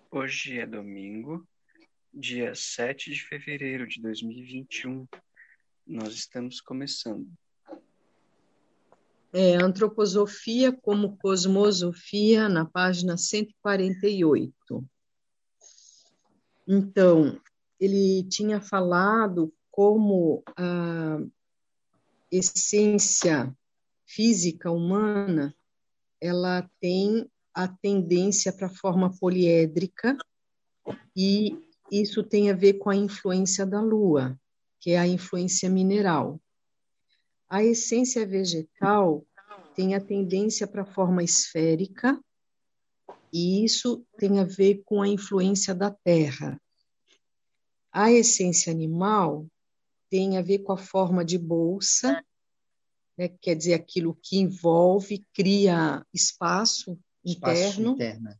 Hoje é domingo, dia 7 de fevereiro de 2021. Nós estamos começando. Antroposofia como cosmosofia, na página 148. Então, ele tinha falado como a essência física humana, ela tem a tendência para a forma poliédrica, e isso tem a ver com a influência da Lua, que é a influência mineral. A essência vegetal tem a tendência para a forma esférica, e isso tem a ver com a influência da terra. A essência animal tem a ver com a forma de bolsa, né, quer dizer, aquilo que envolve, cria espaço interno,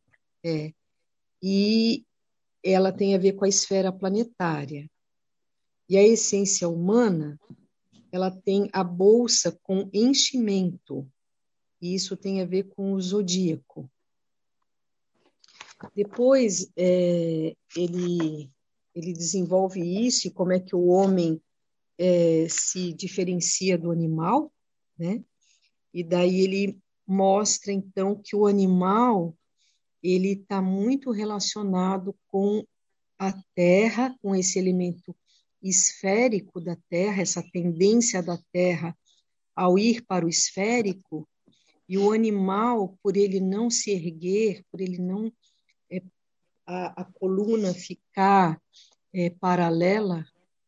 e ela tem a ver com a esfera planetária. E a essência humana, ela tem a bolsa com enchimento, e isso tem a ver com o zodíaco. Depois, ele desenvolve isso, e como é que o homem se diferencia do animal, né? E daí ele mostra, então, que o animal ele está muito relacionado com a terra, com esse elemento esférico da terra, essa tendência da terra ao ir para o esférico, e o animal, por ele não se erguer, por ele não a coluna ficar paralela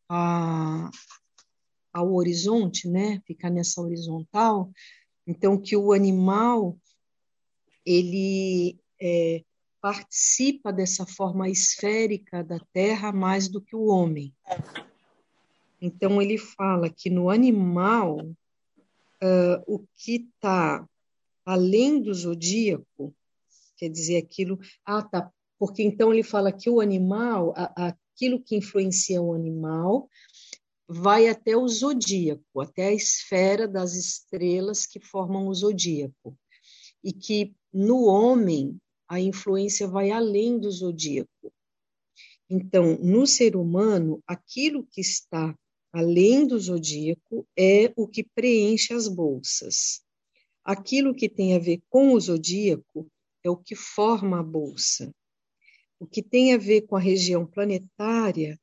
ao horizonte, né? Ficar nessa horizontal. Então, que o animal ele participa dessa forma esférica da Terra mais do que o homem. Então, ele fala que no animal, o que está além do zodíaco, quer dizer, aquilo... tá. Porque então ele fala que o animal, aquilo que influencia o animal, vai até o zodíaco, até a esfera das estrelas que formam o zodíaco. E que no homem a influência vai além do zodíaco. Então, no ser humano, aquilo que está além do zodíaco é o que preenche as bolsas. Aquilo que tem a ver com o zodíaco é o que forma a bolsa. O que tem a ver com a região planetária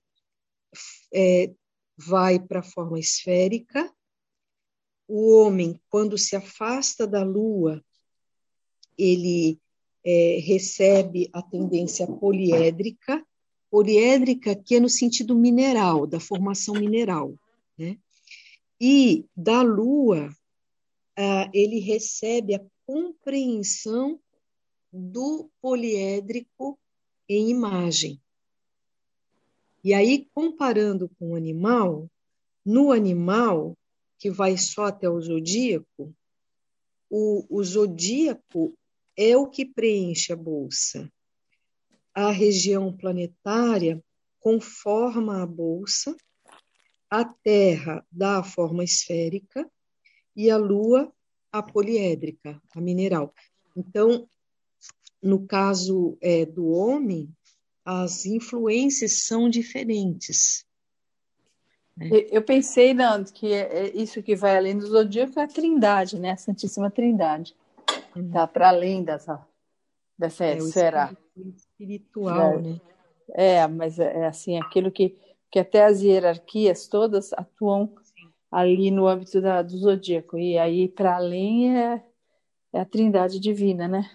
vai para a forma esférica. O homem, quando se afasta da Lua, ele recebe a tendência poliédrica que é no sentido mineral, da formação mineral, né? E da Lua, ele recebe a compreensão do poliédrico em imagem. E aí, comparando com o animal, no animal, que vai só até o zodíaco, o zodíaco é o que preenche a bolsa. A região planetária conforma a bolsa, a Terra dá a forma esférica e a Lua a poliédrica, a mineral. Então, no caso do homem, as influências são diferentes. Eu pensei, Nando, que isso que vai além do zodíaco é a Trindade, né? A Santíssima Trindade. Está para além dessa esfera espiritual, né? Mas é assim, aquilo que até as hierarquias todas atuam ali no âmbito do zodíaco. E aí, para além, é a Trindade divina, né?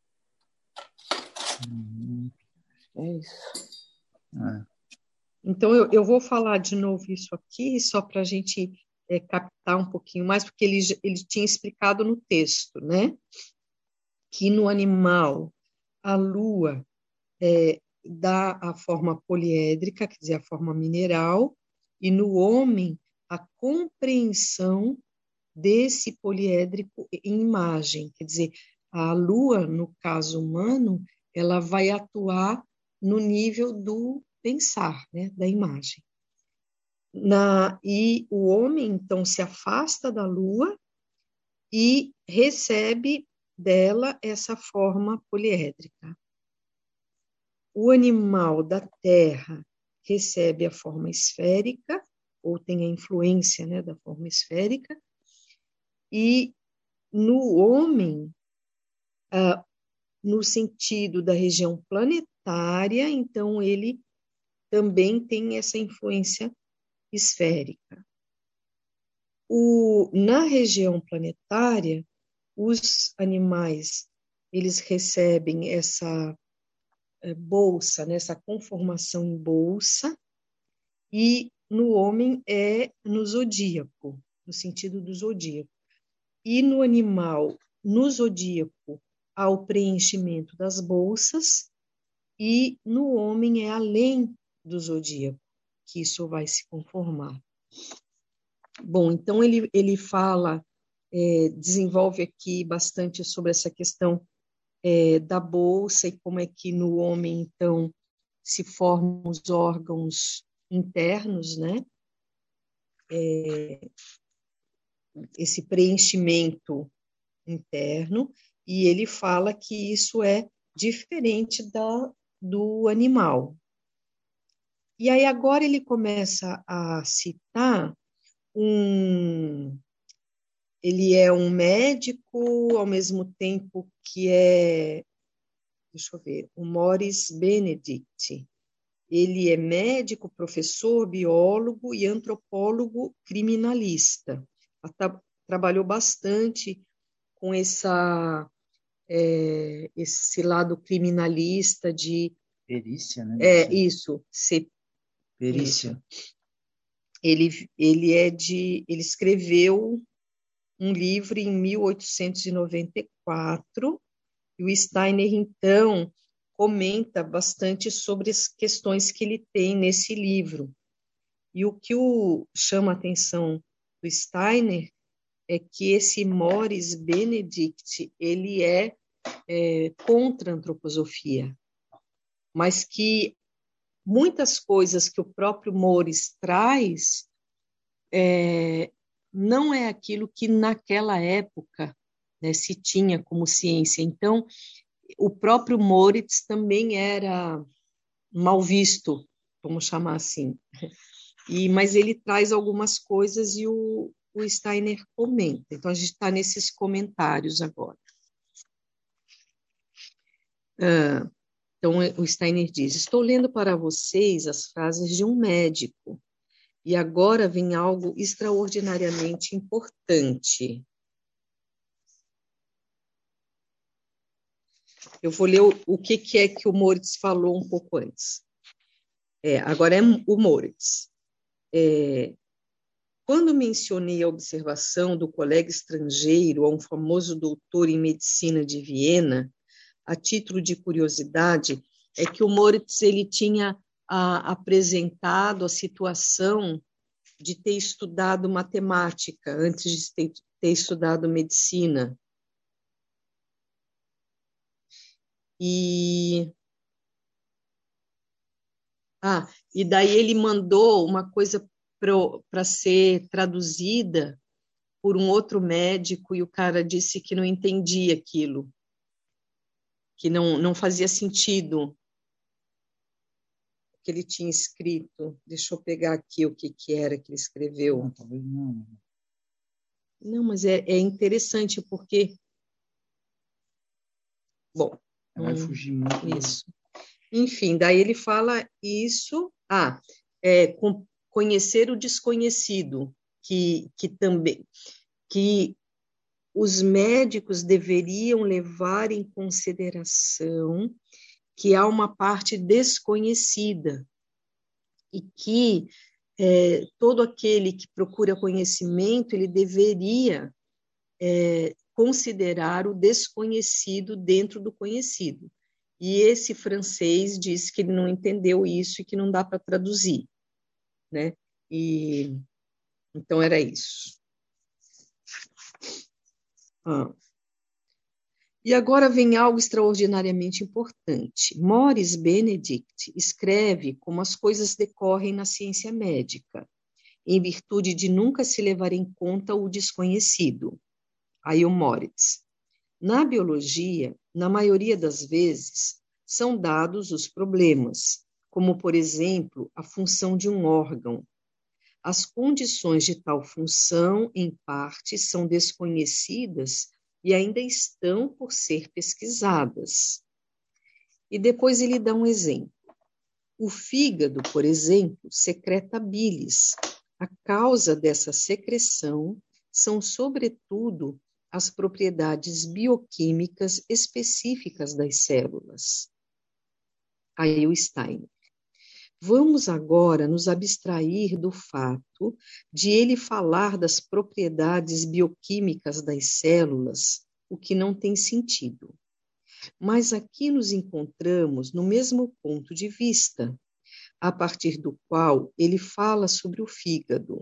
É isso. Então, eu vou falar de novo isso aqui, só para a gente captar um pouquinho mais, porque ele tinha explicado no texto, né? Que no animal, a Lua dá a forma poliédrica, quer dizer, a forma mineral, e no homem, a compreensão desse poliédrico em imagem, quer dizer, a Lua, no caso humano, ela vai atuar no nível do pensar, né, da imagem. E o homem, então, se afasta da Lua e recebe dela essa forma poliédrica. o animal da terra recebe a forma esférica, ou tem a influência, né, da forma esférica, e no homem, no sentido da região planetária, então ele também tem essa influência esférica. Na região planetária, os animais, eles recebem essa bolsa, né, essa conformação em bolsa, e no homem é no zodíaco, no sentido do zodíaco. E no animal, no zodíaco, há o preenchimento das bolsas, e no homem é além do zodíaco que isso vai se conformar. Bom, então ele fala, desenvolve aqui bastante sobre essa questão da bolsa e como é que no homem, então, se formam os órgãos internos, né? Esse preenchimento interno, e ele fala que isso é diferente do animal. E aí agora ele começa a citar ele é um médico, ao mesmo tempo que deixa eu ver, o Maurice Benedict. Ele é médico, professor, biólogo e antropólogo criminalista. Trabalhou bastante com esse lado criminalista de... Perícia, né? Isso. Perícia. Ele escreveu um livro em 1894, e o Steiner, então, comenta bastante sobre as questões que ele tem nesse livro. E o que chama a atenção do Steiner é que esse Maurice Benedict, ele é contra a antroposofia, mas que muitas coisas que o próprio Maurice traz não é aquilo que naquela época, né, se tinha como ciência. Então, o próprio Moritz também era mal visto, vamos chamar assim. Mas ele traz algumas coisas e o Steiner comenta. Então, a gente está nesses comentários agora. Então, o Steiner diz: estou lendo para vocês as frases de um médico, e agora vem algo extraordinariamente importante. Eu vou ler o que é que o Moritz falou um pouco antes. Agora é o Moritz. Quando mencionei a observação do colega estrangeiro a um famoso doutor em medicina de Viena, a título de curiosidade, é que o Moritz ele tinha apresentado a situação de ter estudado matemática antes de ter estudado medicina. E daí ele mandou uma coisa para ser traduzida por um outro médico, e o cara disse que não entendia aquilo, que não fazia sentido o que ele tinha escrito. Deixa eu pegar aqui o que era que ele escreveu. Não, talvez não. Não, mas é interessante porque... Bom... Vai fugir muito. Isso. Enfim, daí ele fala isso... conhecer o desconhecido, que também... que os médicos deveriam levar em consideração que há uma parte desconhecida e que todo aquele que procura conhecimento, ele deveria considerar o desconhecido dentro do conhecido. E esse francês disse que ele não entendeu isso e que não dá para traduzir, né? Então era isso. E agora vem algo extraordinariamente importante. Maurice Benedict escreve como as coisas decorrem na ciência médica, em virtude de nunca se levar em conta o desconhecido. Aí o Moritz: na biologia, na maioria das vezes, são dados os problemas, como, por exemplo, a função de um órgão. As condições de tal função, em parte, são desconhecidas e ainda estão por ser pesquisadas. E depois ele dá um exemplo. O fígado, por exemplo, secreta bilis. A causa dessa secreção são, sobretudo, as propriedades bioquímicas específicas das células. Aí o Steiner. Vamos agora nos abstrair do fato de ele falar das propriedades bioquímicas das células, o que não tem sentido. Mas aqui nos encontramos no mesmo ponto de vista, a partir do qual ele fala sobre o fígado.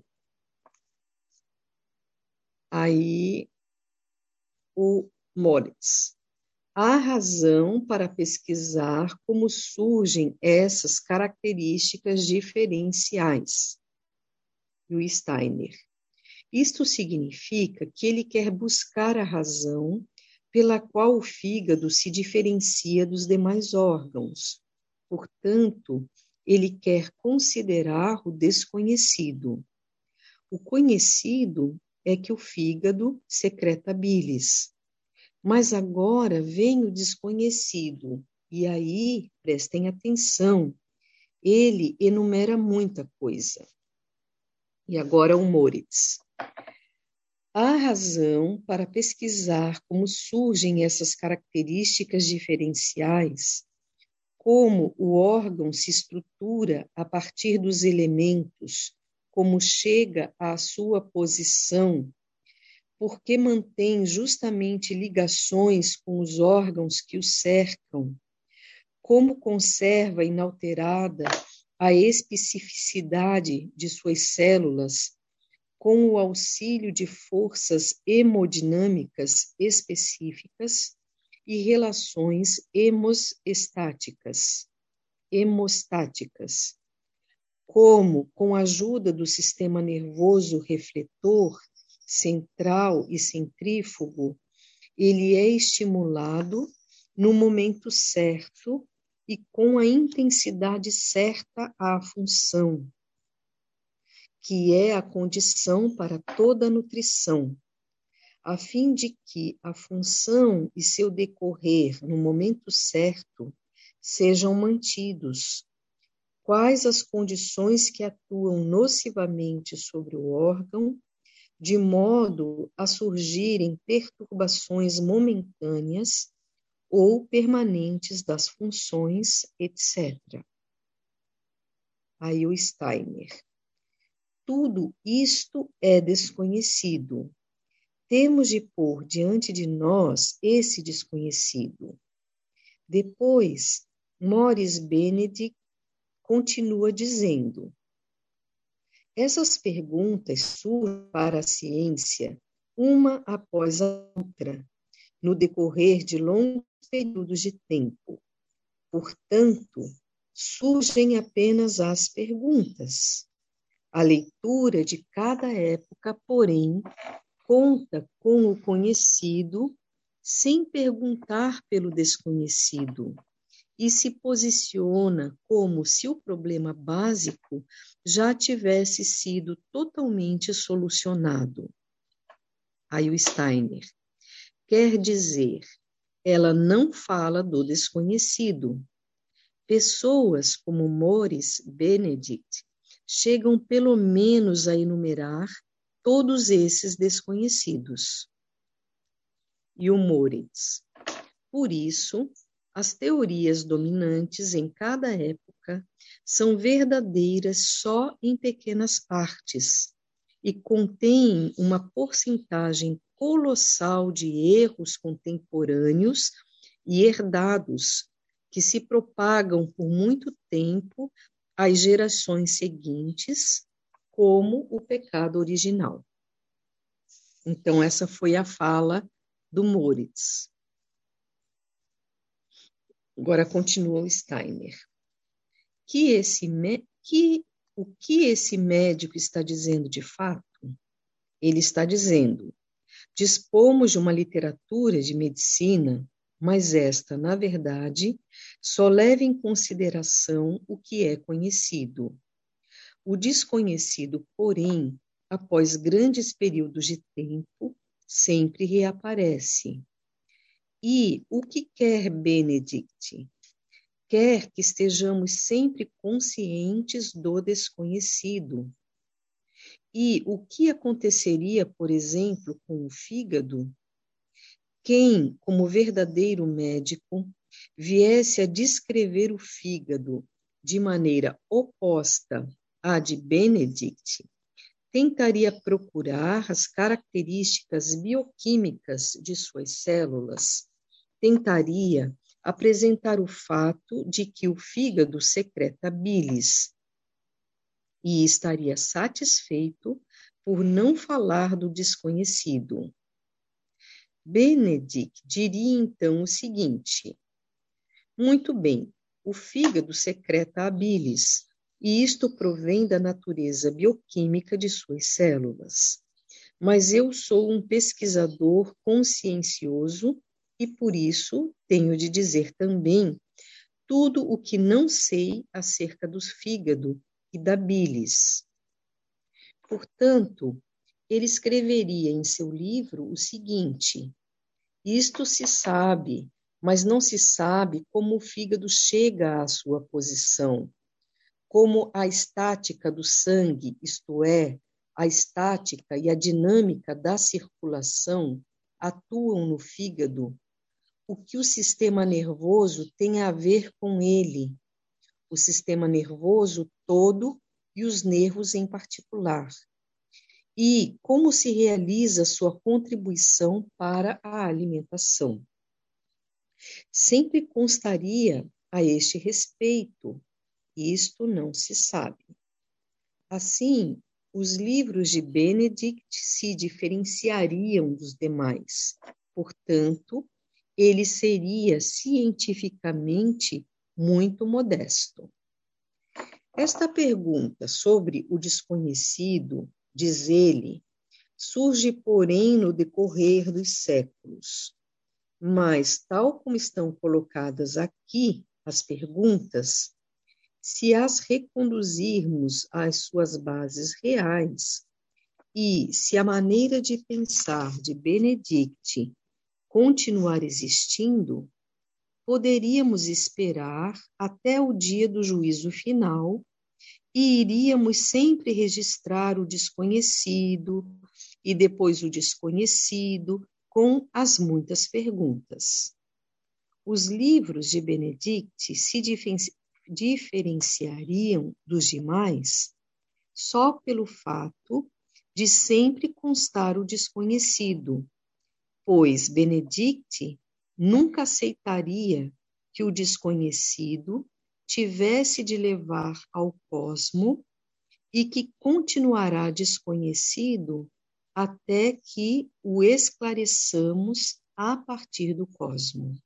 Aí, o Moritz. Há razão para pesquisar como surgem essas características diferenciais. E o Steiner. Isto significa que ele quer buscar a razão pela qual o fígado se diferencia dos demais órgãos. Portanto, ele quer considerar o desconhecido. O conhecido é que o fígado secreta bilis. Mas agora vem o desconhecido, e aí, prestem atenção, ele enumera muita coisa. E agora o Moritz. Há razão para pesquisar como surgem essas características diferenciais, como o órgão se estrutura a partir dos elementos, como chega à sua posição, porque mantém justamente ligações com os órgãos que o cercam, como conserva inalterada a especificidade de suas células, com o auxílio de forças hemodinâmicas específicas e relações hemostáticas, como, com a ajuda do sistema nervoso refletor, central e centrífugo, ele é estimulado no momento certo e com a intensidade certa à função, que é a condição para toda a nutrição, a fim de que a função e seu decorrer no momento certo sejam mantidos. Quais as condições que atuam nocivamente sobre o órgão, de modo a surgirem perturbações momentâneas ou permanentes das funções, etc. Aí o Steiner. Tudo isto é desconhecido. Temos de pôr diante de nós esse desconhecido. Depois, Maurice Benedict continua dizendo: essas perguntas surgem para a ciência, uma após a outra, no decorrer de longos períodos de tempo. Portanto, surgem apenas as perguntas. A leitura de cada época, porém, conta com o conhecido sem perguntar pelo desconhecido e se posiciona como se o problema básico já tivesse sido totalmente solucionado. Aí o Steiner. Quer dizer, ela não fala do desconhecido. Pessoas como Maurice Benedict chegam pelo menos a enumerar todos esses desconhecidos. E o Moritz. Por isso, as teorias dominantes em cada época são verdadeiras só em pequenas partes e contêm uma porcentagem colossal de erros contemporâneos e herdados que se propagam por muito tempo às gerações seguintes, como o pecado original. Então, essa foi a fala do Moritz. Agora continua o Steiner. O que esse médico está dizendo de fato? Ele está dizendo: dispomos de uma literatura de medicina mas esta, na verdade, só leva em consideração o que é conhecido. O desconhecido, porém, após grandes períodos de tempo, sempre reaparece. E o que quer Benedict? Quer que estejamos sempre conscientes do desconhecido. E o que aconteceria, por exemplo, com o fígado? Quem, como verdadeiro médico, viesse a descrever o fígado de maneira oposta à de Benedict, tentaria procurar as características bioquímicas de suas células, tentaria apresentar o fato de que o fígado secreta bilis e estaria satisfeito por não falar do desconhecido. Benedict diria então o seguinte: muito bem, o fígado secreta a bilis, e isto provém da natureza bioquímica de suas células. Mas eu sou um pesquisador consciencioso e, por isso, tenho de dizer também tudo o que não sei acerca do fígado e da bilis. Portanto, ele escreveria em seu livro o seguinte: isto se sabe, mas não se sabe como o fígado chega à sua posição, como a estática do sangue, isto é, a estática e a dinâmica da circulação atuam no fígado, o que o sistema nervoso tem a ver com ele, o sistema nervoso todo e os nervos em particular, e como se realiza sua contribuição para a alimentação. Sempre constaria a este respeito, isto não se sabe. Assim, os livros de Benedict se diferenciariam dos demais. Portanto, ele seria cientificamente muito modesto. Esta pergunta sobre o desconhecido, diz ele, surge, porém, no decorrer dos séculos. Mas, tal como estão colocadas aqui as perguntas, se as reconduzirmos às suas bases reais e se a maneira de pensar de Benedict continuar existindo, poderíamos esperar até o dia do juízo final e iríamos sempre registrar o desconhecido e depois o desconhecido com as muitas perguntas. Os livros de Benedict se diferenciariam dos demais só pelo fato de sempre constar o desconhecido, pois Benedict nunca aceitaria que o desconhecido tivesse de levar ao cosmo e que continuará desconhecido até que o esclareçamos a partir do cosmo.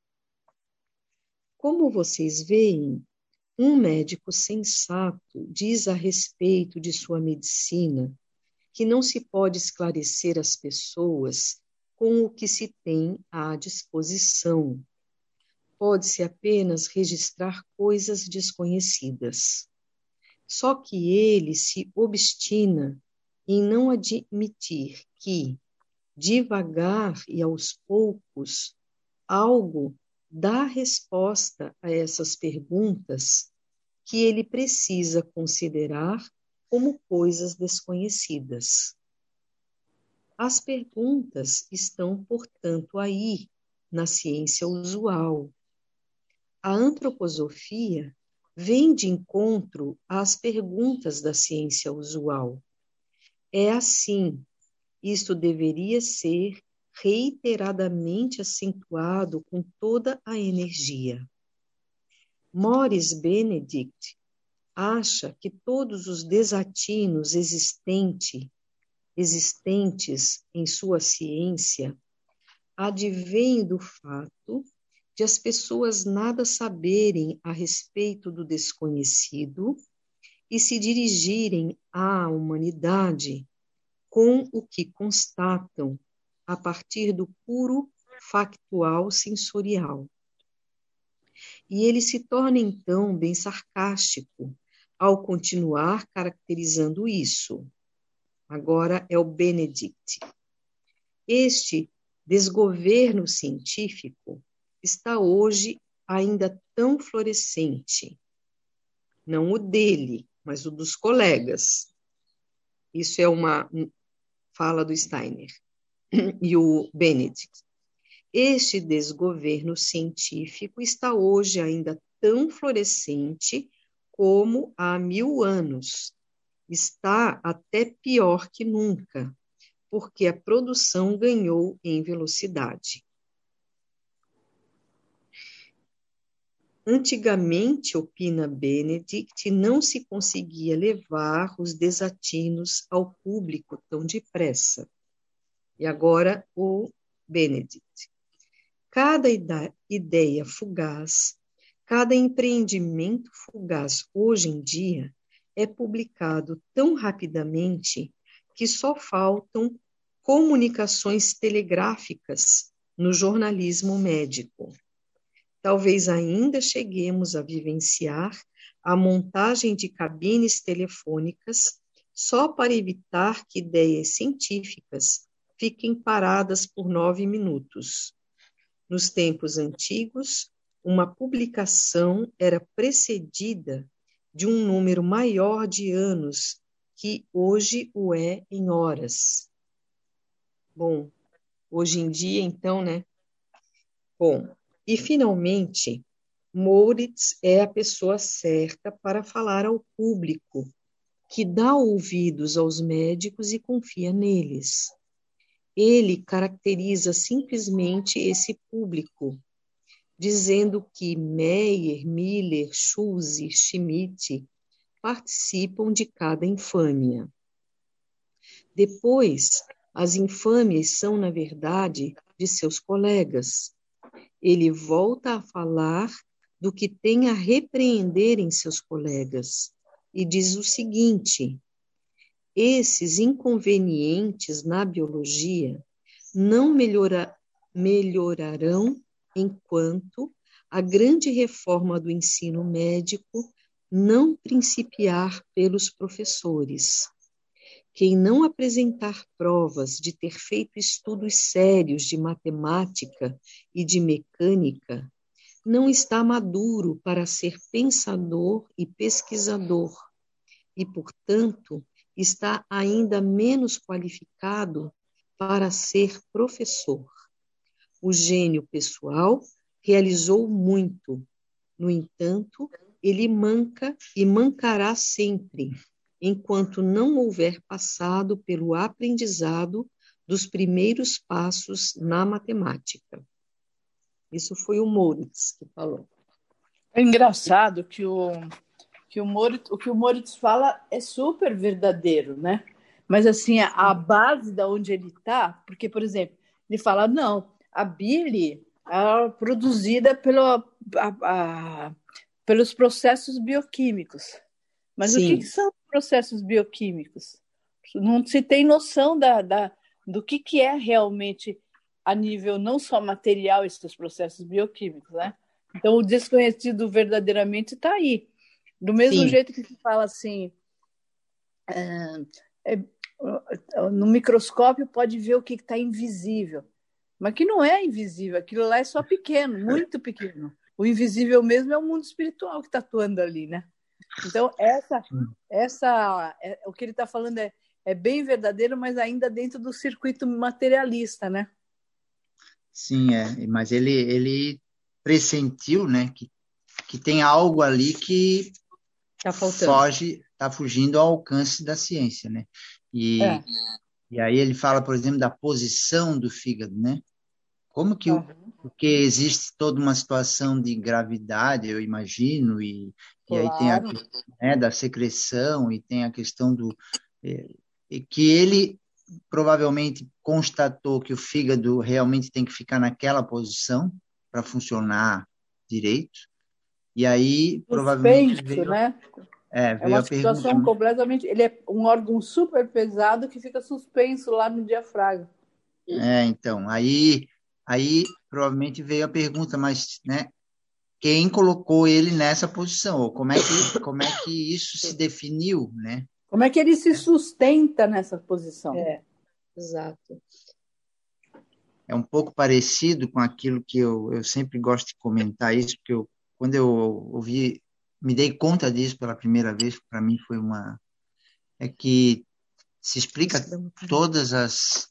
Como vocês veem, um médico sensato diz a respeito de sua medicina que não se pode esclarecer as pessoas com o que se tem à disposição. Pode-se apenas registrar coisas desconhecidas. Só que ele se obstina em não admitir que, devagar e aos poucos, algo dá resposta a essas perguntas que ele precisa considerar como coisas desconhecidas. As perguntas estão, portanto, aí, na ciência usual. A antroposofia vem de encontro às perguntas da ciência usual. É assim, isto deveria ser reiteradamente acentuado com toda a energia. Maurice Benedict acha que todos os desatinos existentes em sua ciência advêm do fato de as pessoas nada saberem a respeito do desconhecido e se dirigirem à humanidade com o que constatam a partir do puro factual sensorial. E ele se torna, então, bem sarcástico ao continuar caracterizando isso. Agora é o Benedict. Este desgoverno científico está hoje ainda tão florescente. Não o dele, mas o dos colegas. Isso é uma fala do Steiner. E o Benedict. Este desgoverno científico está hoje ainda tão florescente como há 1000 anos. Está até pior que nunca, porque a produção ganhou em velocidade. Antigamente, opina Benedict, não se conseguia levar os desatinos ao público tão depressa. E agora o Benedict. Cada ideia fugaz, cada empreendimento fugaz hoje em dia é publicado tão rapidamente que só faltam comunicações telegráficas no jornalismo médico. Talvez ainda cheguemos a vivenciar a montagem de cabines telefônicas só para evitar que ideias científicas fiquem paradas por 9 minutos. Nos tempos antigos, uma publicação era precedida de um número maior de anos que hoje o é em horas. Bom, hoje em dia, então, né? Bom, e finalmente, Moritz é a pessoa certa para falar ao público, que dá ouvidos aos médicos e confia neles. Ele caracteriza simplesmente esse público, dizendo que Meyer, Miller, Schulze, Schmidt participam de cada infâmia. Depois, as infâmias são, na verdade, de seus colegas. Ele volta a falar do que tem a repreender em seus colegas e diz o seguinte: esses inconvenientes na biologia não melhorarão enquanto a grande reforma do ensino médico não principiar pelos professores. Quem não apresentar provas de ter feito estudos sérios de matemática e de mecânica, não está maduro para ser pensador e pesquisador, e, portanto, está ainda menos qualificado para ser professor. O gênio pessoal realizou muito, no entanto, ele manca e mancará sempre, enquanto não houver passado pelo aprendizado dos primeiros passos na matemática. Isso foi o Moritz que falou. É engraçado que o que o Moritz fala é super verdadeiro, né? Mas assim, a base da onde ele está, porque, por exemplo, ele fala, não, a bile é produzida pelos processos bioquímicos. Mas Sim. O que são processos bioquímicos? Não se tem noção do que é realmente a nível não só material esses processos bioquímicos, né? Então, o desconhecido verdadeiramente está aí. Do mesmo Sim. jeito que se fala assim, no microscópio pode ver o que está invisível, mas que não é invisível, aquilo lá é só pequeno, muito pequeno. O invisível mesmo é o mundo espiritual que está atuando ali, né? Então, o que ele está falando é bem verdadeiro, mas ainda dentro do circuito materialista, né? Sim, mas ele pressentiu, né, que tem algo ali que está fugindo ao alcance da ciência, né? E aí ele fala, por exemplo, da posição do fígado, né? Como que porque existe toda uma situação de gravidade, eu imagino, e aí tem a questão, né, da secreção, e tem a questão que ele provavelmente constatou que o fígado realmente tem que ficar naquela posição para funcionar direito. E aí, provavelmente veio, né? Veio uma a situação pergunta, completamente... Ele é um órgão super pesado que fica suspenso lá no diafragma. Então, aí Aí provavelmente veio a pergunta, mas, né, quem colocou ele nessa posição? Ou como é que isso se definiu, né? Como é que ele se sustenta nessa posição? Exato. É um pouco parecido com aquilo que eu sempre gosto de comentar isso, porque quando eu ouvi, me dei conta disso pela primeira vez, para mim foi é que se explica todas as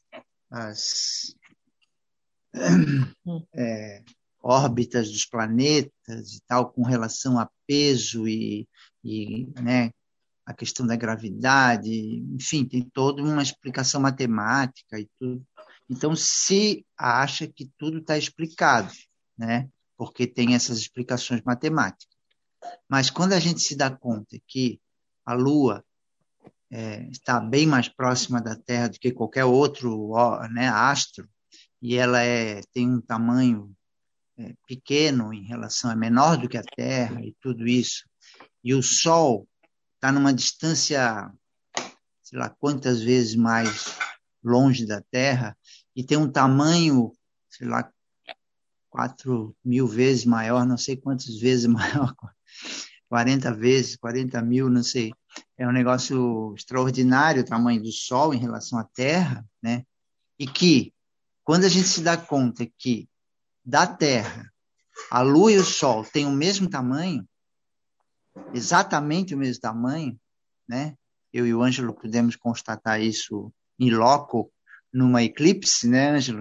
órbitas dos planetas e tal, com relação a peso né, a questão da gravidade, enfim, tem toda uma explicação matemática e tudo. Então, se acha que tudo está explicado, né, porque tem essas explicações matemáticas. Mas quando a gente se dá conta que a Lua está bem mais próxima da Terra do que qualquer outro, né, astro, e ela tem um tamanho pequeno em relação, é menor do que a Terra e tudo isso, e o Sol está numa distância, sei lá quantas vezes mais longe da Terra, e tem um tamanho, sei lá, 4.000 vezes maior, não sei quantas vezes maior, 40 vezes, 40 mil, não sei. É um negócio extraordinário o tamanho do Sol em relação à Terra, né? E que, quando a gente se dá conta que da Terra, a Lua e o Sol têm o mesmo tamanho, exatamente o mesmo tamanho, né? Eu e o Ângelo pudemos constatar isso em loco, numa eclipse, né, Ângelo?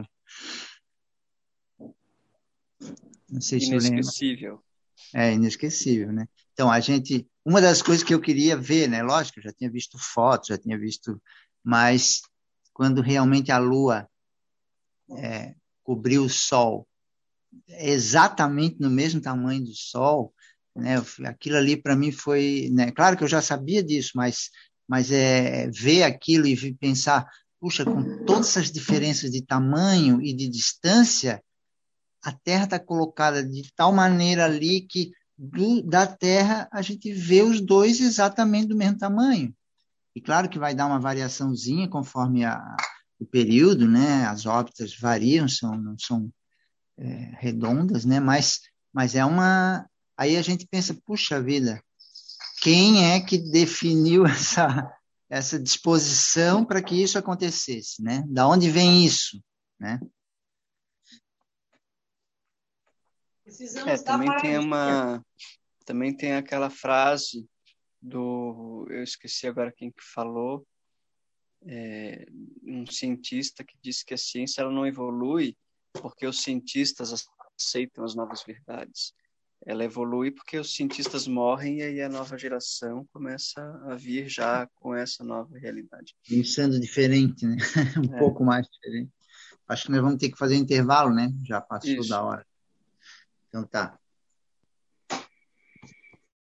Não sei se inesquecível. É inesquecível, né? Então, uma das coisas que eu queria ver, né? Lógico, eu já tinha visto fotos, já tinha visto, mas quando realmente a Lua cobriu o Sol exatamente no mesmo tamanho do Sol, né? Aquilo ali para mim foi, né? Claro que eu já sabia disso, mas ver aquilo e pensar, puxa, com todas essas diferenças de tamanho e de distância, a Terra está colocada de tal maneira ali que da Terra a gente vê os dois exatamente do mesmo tamanho. E claro que vai dar uma variaçãozinha conforme o período, né? As órbitas variam, não são redondas, né? Mas é uma... Aí a gente pensa, puxa vida, quem é que definiu essa disposição para que isso acontecesse, né? Da onde vem isso, né? Também tem aquela frase eu esqueci agora quem que falou, um cientista que disse que a ciência ela não evolui porque os cientistas aceitam as novas verdades. Ela evolui porque os cientistas morrem e aí a nova geração começa a vir já com essa nova realidade. Pensando diferente, né? Pouco mais diferente. Acho que nós vamos ter que fazer intervalo, né? Já passou da hora. Então tá.